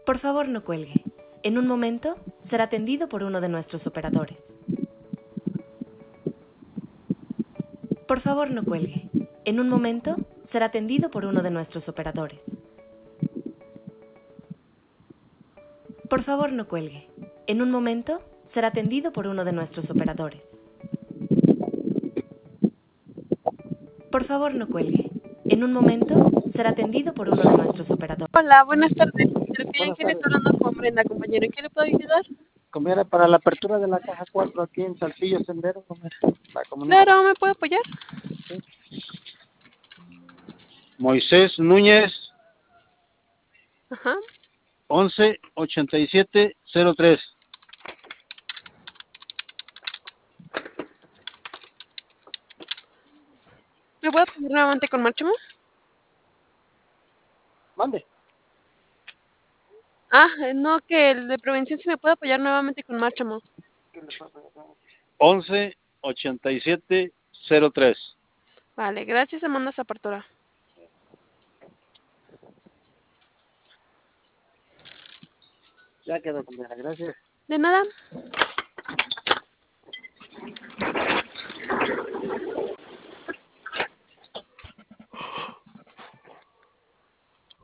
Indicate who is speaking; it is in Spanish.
Speaker 1: Por favor, no cuelgue. En un momento será atendido por uno de nuestros operadores. Por favor, no cuelgue. En un momento será atendido por uno de nuestros operadores. Por favor, no cuelgue. En un momento será atendido por uno de nuestros operadores. Por favor, no cuelgue. En un momento será atendido por uno de nuestros operadores.
Speaker 2: Hola, buenas tardes.
Speaker 3: Buenas
Speaker 2: ¿Quién
Speaker 3: tardes.
Speaker 2: está hablando con Brenda, compañero? ¿En qué le puedo ayudar?
Speaker 3: Conviene para la apertura de la caja 4 aquí en Saltillo Sendero. La comunidad.
Speaker 2: Claro, ¿me puede apoyar?
Speaker 3: Moisés Núñez,
Speaker 2: Ajá.
Speaker 3: 118703.
Speaker 2: ¿Me puede apoyar nuevamente con Máximo?
Speaker 3: Mande.
Speaker 2: No, que el de prevención si me puede apoyar nuevamente con Máximo.
Speaker 3: 118703.
Speaker 2: Vale, gracias, se manda esa apertura.
Speaker 3: Ya quedó, compañera. Gracias.
Speaker 2: De nada.